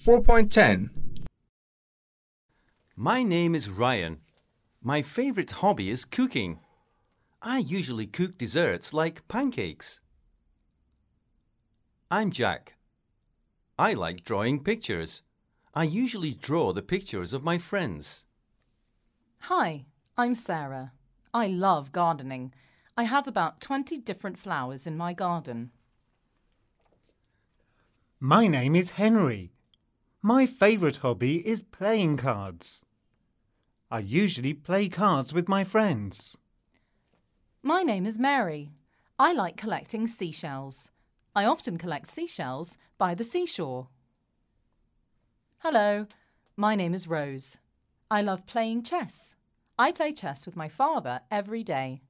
4.10. My name is Ryan. My favorite hobby is cooking. I usually cook desserts like pancakes. I'm Jack. I like drawing pictures. I usually draw the pictures of my friends. Hi, I'm Sarah. I love gardening. I have about 20 different flowers in my garden. My name is Henry. My favourite hobby is playing cards. I usually play cards with my friends. My name is Mary. I like collecting seashells. I often collect seashells by the seashore. Hello, my name is Rose. I love playing chess. I play chess with my father every day.